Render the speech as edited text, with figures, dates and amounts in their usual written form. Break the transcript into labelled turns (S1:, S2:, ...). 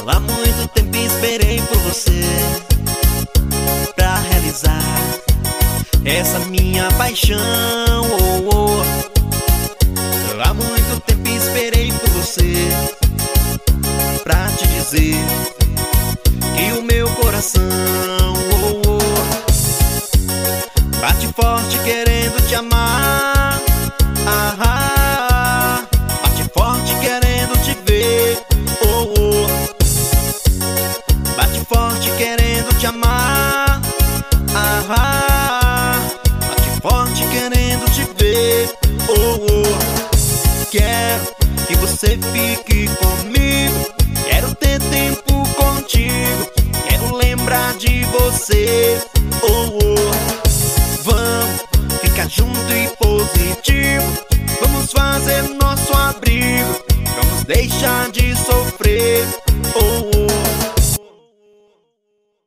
S1: Há muito tempo esperei por você pra realizar essa minha paixão. Há muito tempo esperei por você pra te dizer que o meu coração bate forte querendo te amar. Bate forte querendo te ver. Bate forte querendo te amar. Bate forte querendo te ver. Quero que você fique comigo.